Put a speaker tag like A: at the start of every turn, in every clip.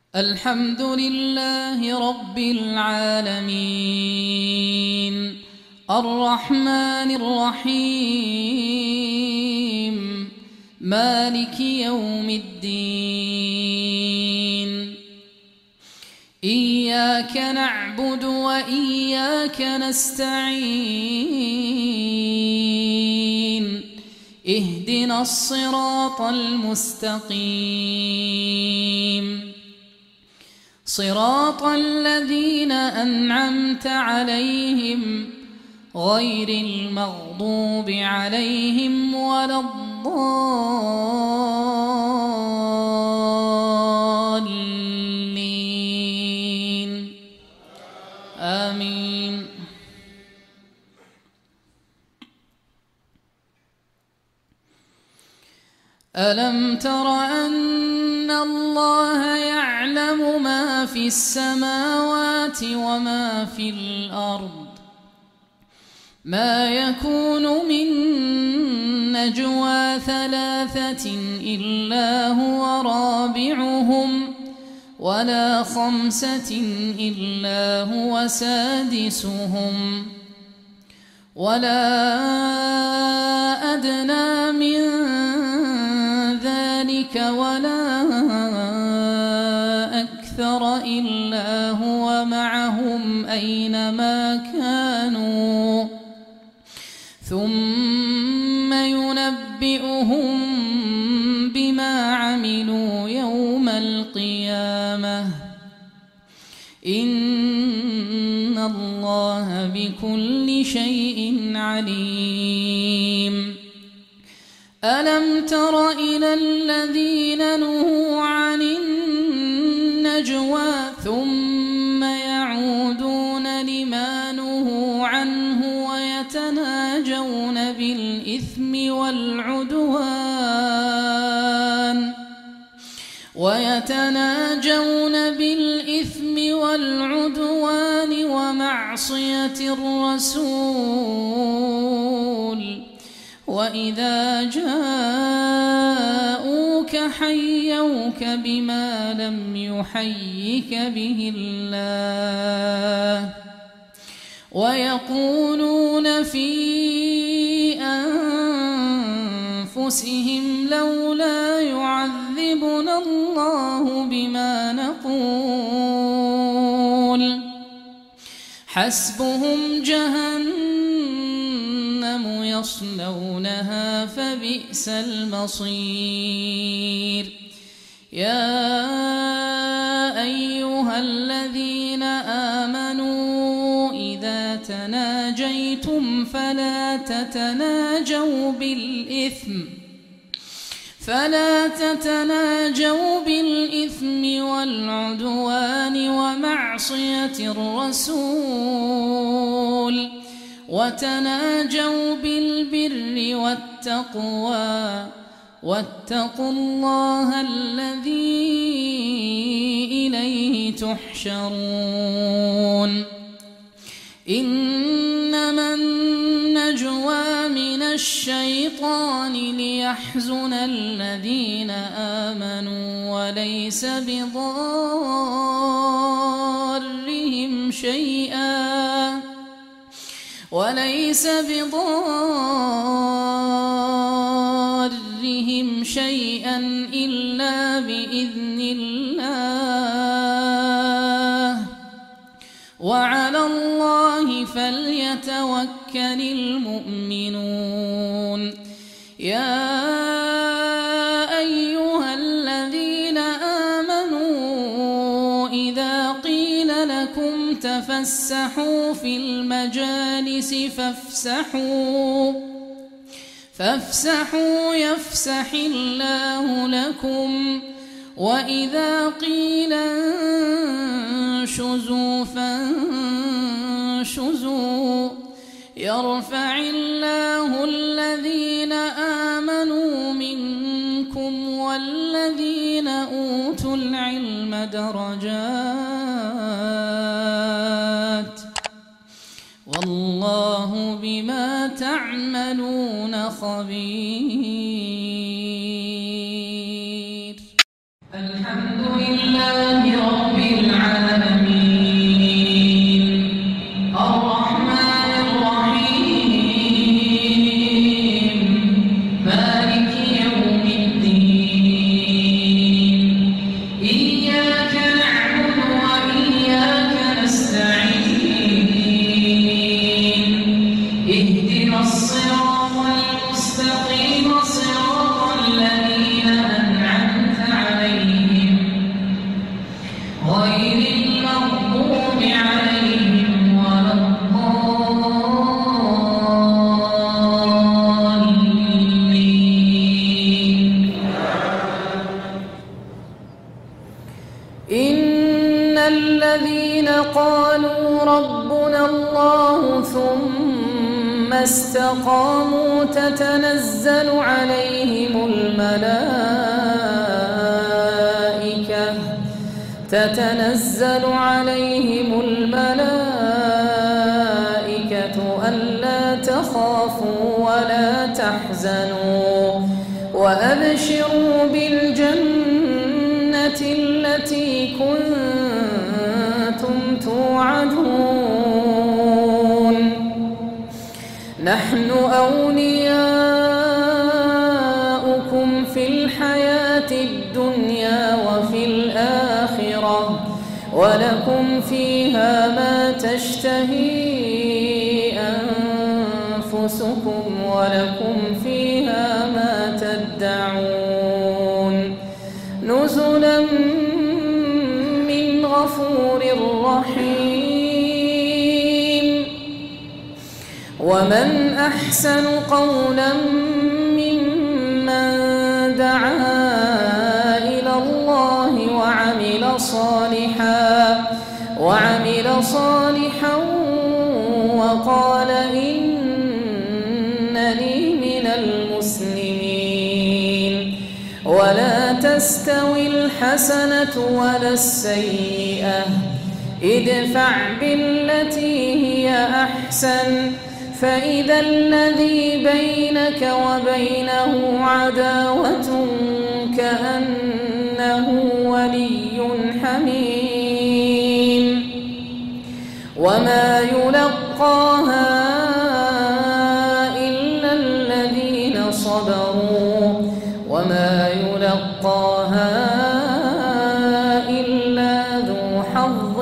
A: الحمد لله رب العالمين الرحمن الرحيم مالك يوم الدين إياك نعبد وإياك نستعين اهدنا الصراط المستقيم صراط الذين أنعمت عليهم غير المغضوب عليهم ولا الضالين آمين. ألم تر أن الله يعلم ما في السماوات وما في الأرض ما يكون من نجوى ثلاثة إلا هو رابعهم ولا خمسة إلا هو سادسهم ولا أدنى من ذلك ولا أكثر إلا هو معهم أينما كانوا ثم ينبئهم بما عملوا يوم القيامة إن الله بكل شيء عليم. ألم تر إلى الذين نهوا عن النجوى ثم يعودون لما نهوا عنه ويتناجون بالإثم والعدوان ومعصية الرسول وإذا جاءوك حيوك بما لم يحيك به الله ويقولون في أنفسهم لولا يعذبنا الله بما نقول حسبهم جهنم يصلونها فبئس المصير. يا أيها الذين آمنوا إذا تناجيتم فلا تتناجوا بالإثم والعدوان ومعصية الرسول وتناجوا بالبر والتقوى واتقوا الله الذي إليه تحشرون. إنما النجوى من الشيطان ليحزن الذين آمنوا وليس بضارهم شيئا إلا بإذن الله وعلى الله فليتوكل المؤمنون. يا أيها الذين آمنوا إذا قيل لكم تفسحوا في المجالس فافسحوا يفسح الله لكم وإذا قيل انشزوا فانشزوا يرفع الله الذين آمنوا منكم والذين أوتوا العلم درجات والله بما تعملون خبير. الحمد لله مستقيم صراط الذين أنعمت عليهم غير المغضوب عليهم ولا الضالين. إن الذين قالوا ربنا الله ثم استقاموا تتنزل عليهم الملائكة ألا تخافوا ولا تحزنوا وأبشروا بالجنة التي كنتم توعدون نحن أولياؤكم في الحياة الدنيا وفي الآخرة ولكم فيها ما تشتهي أنفسكم ولكم فيها ما تدعون نزلا من غفور رحيم. ومن أحسن قولا ممن دعا إلى الله وعمل صالحا وقال إنني من المسلمين. ولا تستوي الحسنة ولا السيئة ادفع بالتي هي أحسن فإذا الذي بينك وبينه عداوة كأنه ولي حميم. وما يلقاها إلا الذين صبروا وما يلقاها إلا ذو حظ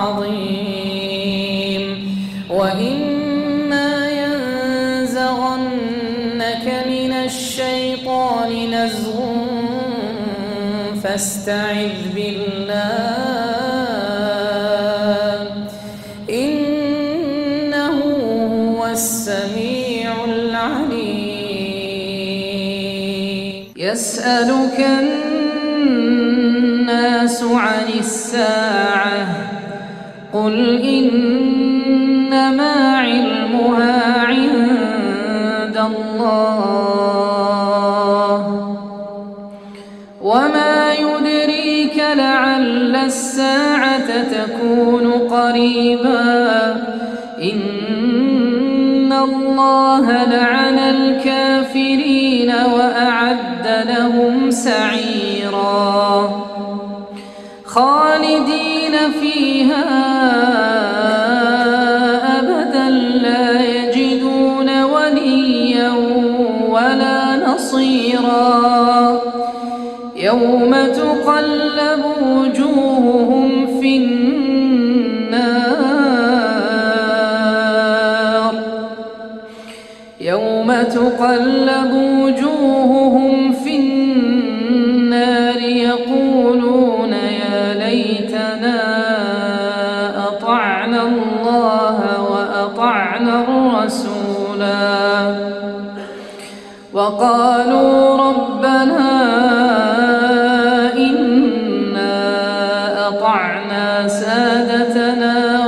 A: عظيم. وإما ينزغنك من الشيطان نزغ فاستعذ بالله إنه هو السميع العليم. يسألك الناس عن الساعة قل إنما علمها عند الله وما يدريك لعل الساعة تكون قريبا إن الله لعن الكافرين وأعد لهم سعيرا خالدين فيها أبدا لا يجدون وليا ولا نصيرا. يوم تقلب وجوههم في النار يقولون يا ليتنا أطعنا الله وأطعنا الرسولا وقالوا ربنا إنا أطعنا سادتنا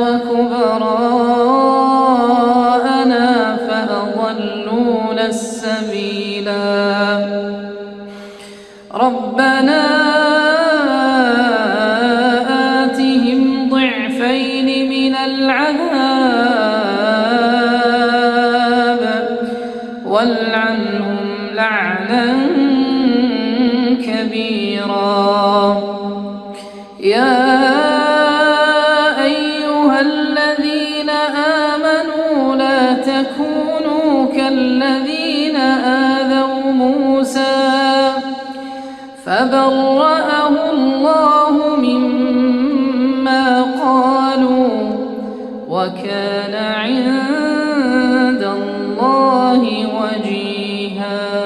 A: وكبراءنا فأضلونا السبيلا. ربنا آتهم ضعفين من العذاب والعنهم لعنا كبيرا. يا أيها الذين آمنوا لا تكونوا كالذين آذوا موسى فبرأه الله مما قالوا وكان عند الله وجيها.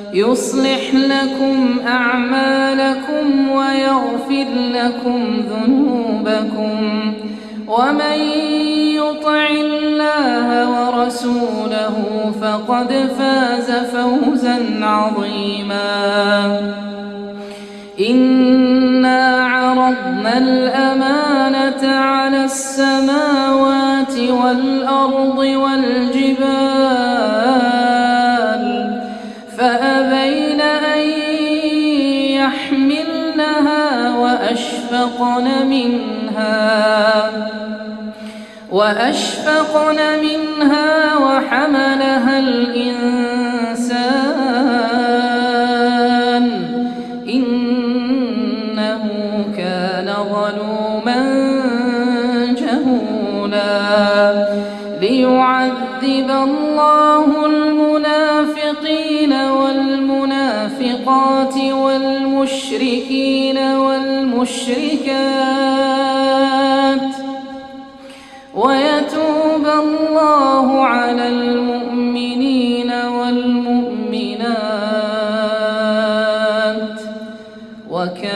A: يصلح لكم أعمالكم ويغفر لكم ذنوبكم ومن يطع الله ورسوله فقد فاز فوزا عظيما. إنا عرضنا الأمانة على السماوات والأرض والجبال فأبين أن يحملنها وأشفقن منها وحملها الإنسان إنه كان ظلوما جهولا. ليعذب الله المنافقين والمنافقات والمشركين والمشركات ويتوب الله على المؤمنين والمؤمنات